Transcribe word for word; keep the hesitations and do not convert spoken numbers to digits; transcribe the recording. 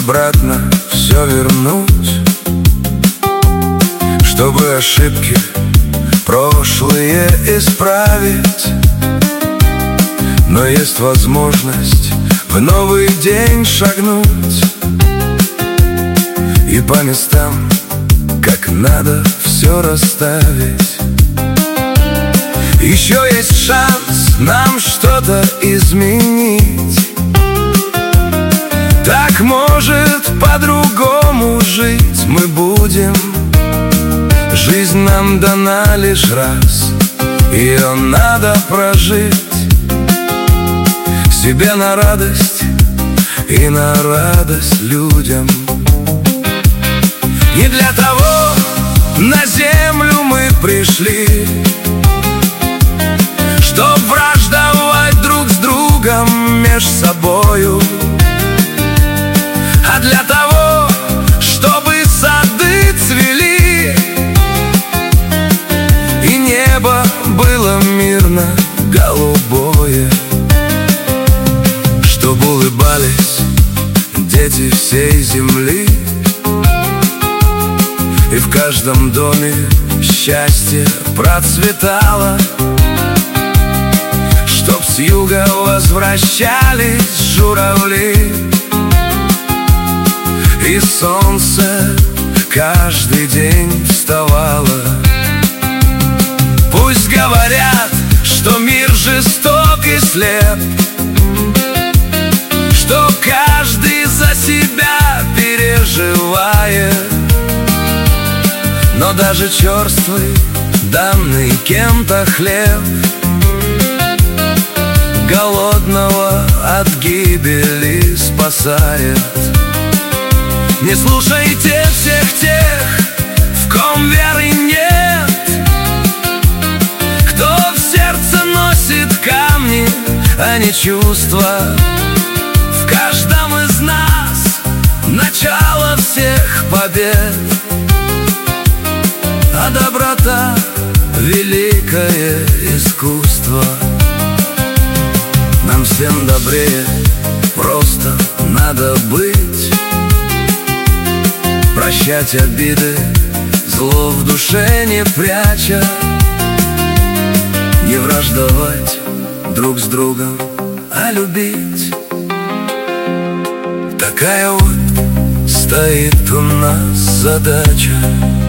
обратно все вернуть, чтобы ошибки прошлые исправить. Но есть возможность в новый день шагнуть и по местам, как надо, все расставить. Еще есть шанс нам что-то изменить. Так, может, по-другому жить мы будем. Жизнь нам дана лишь раз, ее надо прожить. Себе на радость и на радость людям. Не для того на землю мы пришли, чтоб враждовать друг с другом меж собою, а для того, чтобы сады цвели и небо было мирно голубое, чтоб улыбались дети всей земли, и в каждом доме счастье процветало, чтоб с юга возвращались журавли, и солнце каждый день вставало. Пусть говорят, что мир жесток и слеп, что каждый за себя переживает, но даже черствый, данный кем-то хлеб голодного от гибели спасает. Не слушайте всех тех, в ком веры нет, кто в сердце носит камни, а не чувства. В каждом из нас начало всех побед, а доброта — великое искусство. Нам всем добрее просто надо быть, прощать обиды, зло в душе не пряча, не враждовать друг с другом, а любить. Такая вот стоит у нас задача.